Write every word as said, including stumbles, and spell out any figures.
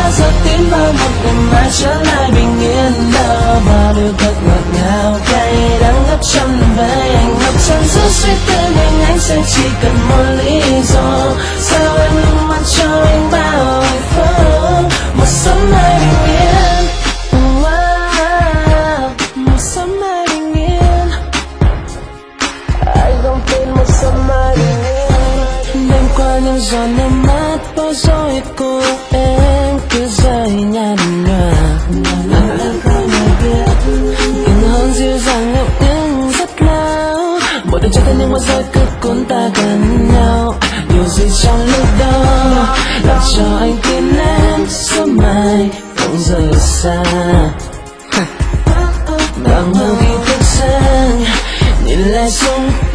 bao giờ tiến vào một ngày mai trở lại bình yên đâu. Bao điều thật ngọt ngào cay đắng ngập tràn với anh, ngập tràn giữa suy tư nhưng anh sẽ chỉ cần một lý do. Sao em luôn mang cho anh bao hạnh phúc, một sớm mai bình yên. Wow, một sớm mai bình yên. Anh không tin một sớm mai bình yên. Đêm qua những giọt nước mắt bối rối cô em cứ rơi nhạt nhòa. Em không hề biết tiếng hôn dịu dàng ngẫu nghĩnh rất lâu. Mỗi đêm chẳng thấy những mưa rơi cứ cuốn ta gần nhau. Điều gì trong lúc đó làm cho anh tin em sớm mai không rời xa. Bằng hương khi thức giấc nhìn lại xung